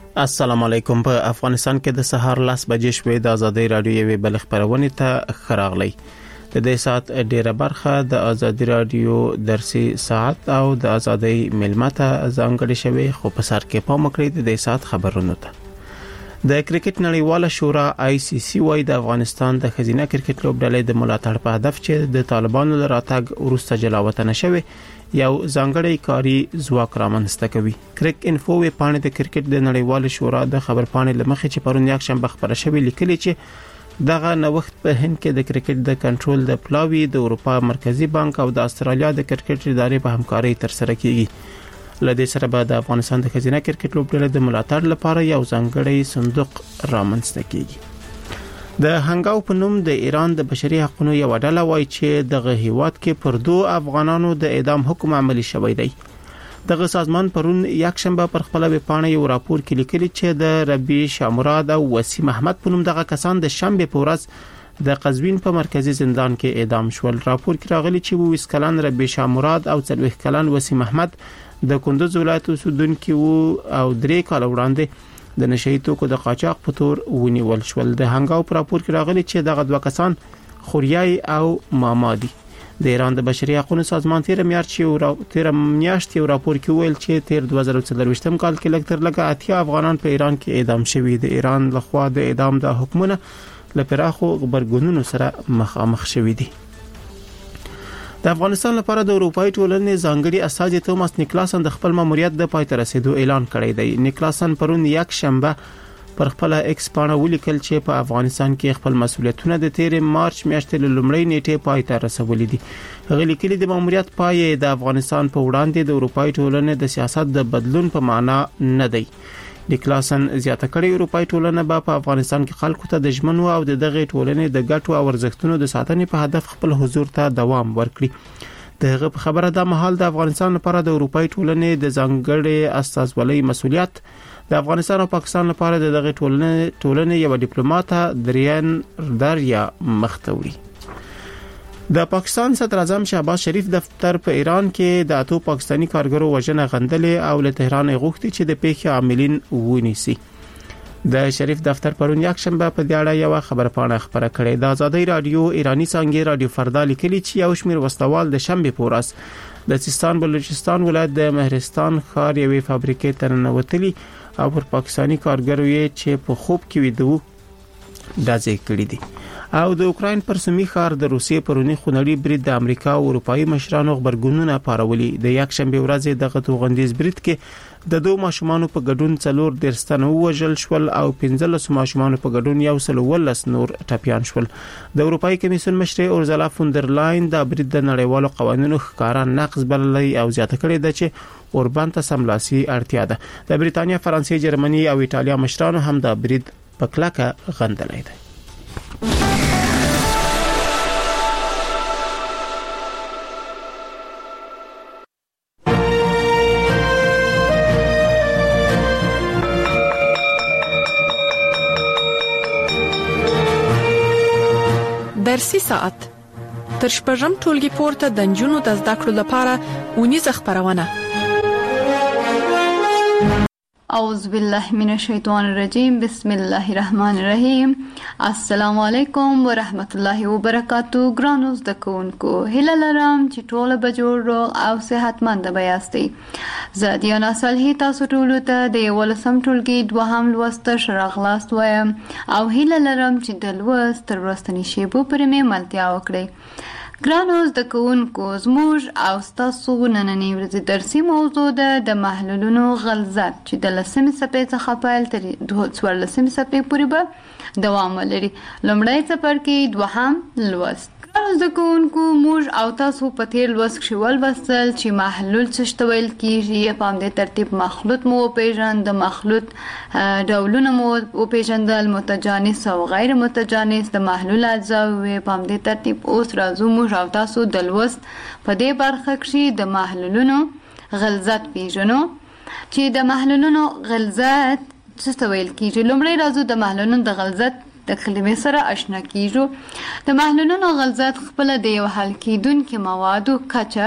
السلام علیکم. په افغانستان کې د سهار 10 بجې شوې د ازادي رادیو یوې بل خبرونه ته خراغلی. د دې سات ډیره برخه د ازادي رادیو درسي ساعت او د ازادي ملمته ځانګړي شوی خو په سر کې پام کړی د دې سات خبرونه ته. د کرکټ نړیواله شورا ICC وايي د افغانستان د خزینه کرکټ لوبډلې د ملاتړ په هدف چې د طالبانو لراتګ ورسته جلاوطن شوی یو ځانګړی کاری ځواک رامنځته کوي. کرک انفو وی پاڼې د کرکټ د نړیوال شورا د خبر پاڼې لمخې چې پرون یک شنبه خبره شوې لیکلي چې دغه نوښت په هند کې د کرکټ د کنټرول د پلاوی د اروپا مرکزی بانک او د استرالیا د کرکټ ادارې په همکاري تر سره کیږي. لدې سره به د افغانستان د خزینه کرکټ لوبډلې د ملاتړ لپاره یو ځانګړی صندوق رامنځته کیږي. د هنګاو په نوم د ایران د بشري حقوقو یو ډله وایي چې دغه هیواد کې پر 2 افغانانو د اعدام حکم عملی شوی دی. دغه سازمان پرون یک شنبه پر خپل ویبپاڼه یو راپور کې لیکلي چې د ربی شامراد او وسیم احمد په نوم دغه کسان د شنبه په ورځ د قزوین په مرکزی زندان کې اعدام شول. راپور کې راغلي چې 20 کلن ربی شامراد او 40 کلن وسیم احمد د کندوز ولایت اوسیدونکي او 3 کال وړاندې د نشئی توکو د قاچاق په تور ونیول شول. د هنګاو پر راپور کې راغلي چې دغه 2 کسان خوریای او مامادي. د ایران د بشري حقوقو سازمان تیر میاشت یو راپور کې ویل چې تیر 2024 کال کې لږ تر لږه 80 افغانان په ایران کې اعدام شوي. د ایران لخوا د اعدام د حکمونه لپاره خبرګونونو سره مخامخ شوي دي. د افغانستان لپاره د اروپאי ټولنې ځانګړي استازي توماس نیکلاسن د خپل ماموریت د پای ته رسیدو اعلان کړی دی. نیکلاسن پرون یک شنبه پر خپل ایکس پاڼه ولیکل چې په افغانستان کې خپل مسؤلیتونه د 13 مارچ میاشتې لومړۍ نیټه پای ته رسولې دي. هغه لیکلي د ماموریت پای د افغانستان په وړاندې د اروپאי ټولنې د سیاست د بدلون په معنا نه دی. نیکلاسن زیاته کړی اروپאי ټولنه په افغانستان کې خلکو ته د ژمنو او د دغه ټولنې د ګټو او ارزښتونو د ساتنې په هدف خپل حضور ته دوام ورکړي. دغه خبره د مهال د افغانستان لپاره د اروپאי ټولنې د ځانګړي استازولۍ مسؤلیت د افغانستان او پاکستان لپاره د دغه ټولنې یو ډیپلوماټ دریان دریا مختوري. د پاکستان صدر اعظم شهباز شریف دفتر په ایران کې د 8 پاکستانی کارګرو وژنه غندلې او له تهران غوښتي چې د پیښې عاملین ونیسي. د شریف دفتر پرون یک شنبه په دې اړه یو خبرپاڼه خبره کړې. د ازادي رادیو ایرانی څنګه رادیو فردا لیکلي چې یو شمېر وسوال د شنبه په ورځ د سیستان بلوچستان ولایت د مهرستان ښار یوې فابریکې ته ننوتلي او پر پاکستانی کارګرو یې چې په خوب کې ویدو دازې کړې دي. او د اوکراین پر سیمه ښار د روسیې پرونی خونړی برید د امریکا او اروپאי مشرانو خبرګونونه پارولي. د یک شنبه ورځ دغه توغندیز برید کې د 2 ماشومان په ګډون 4 درستانه وژل شول او 15 ماشومان په ګډون 112 نور ټپيان شول. د اروپאי کمیسیون مشر اورزلا فوندرلاین د برید د نړیوالو قوانینو ښکارا نقض بللی او زیاته کړې ده چې اوربان ته سملاسي اړتیا ده. د بریتانیا، فرانسې، جرمني او ایټالیا مشرانو هم د برید په کلکه غندلې ده. درسي ساعت تر شپږم ټولګي پورته د نجونو د زده کړو لپاره ونیزه خبرونه. اعوذ بالله من الشیطان الرجیم. بسم الله الرحمن الرحیم. السلام علیکم ورحمت الله وبرکاتو. ګرانو زده کوونکو، هیله لرم چې ټول به جوړ روغ او صحتمند به یاستئ. زه دیانا صالحی تاسو ټول ته د 11م ټولګي 2م لوست شراغلاست وایم او هیله لرم چې د لوست تر وروستنۍ شیبو پورې مې ملتیا وکړئ. ګرانو زده کوونکو، زموږ او ستاسو نننۍ ورځې درسي موضوع ده د محلولونو غلظت چې د 10مې صفحې څخه پیل تر 14مې صفحې پورې به دوام ولري. لومړی څپرکی 2م لوست. ګرانو زده کوونکو، موږ او تاسو په تیر لوست کې ولوستل چې محلول څه ته ویل کیږي. په همدې ترتیب مخلوط مو وپیژند، د مخلوط ډولونه مو وپیژندل، متجانس او غیر متجانس، د محلول اجزا وې. په همدې ترتیب اوس راځو موږ او تاسو د لوست په دې برخه کې د محلولونو غلظت پیژنو چې د محلولونو غلظت څه ته ویل کیږي. لومړی راځو د محلولونو د غلظت د کلمې سره آشنا کیږو. د محلولونو غلظت خپل د یو حل کیدونکو موادو کچه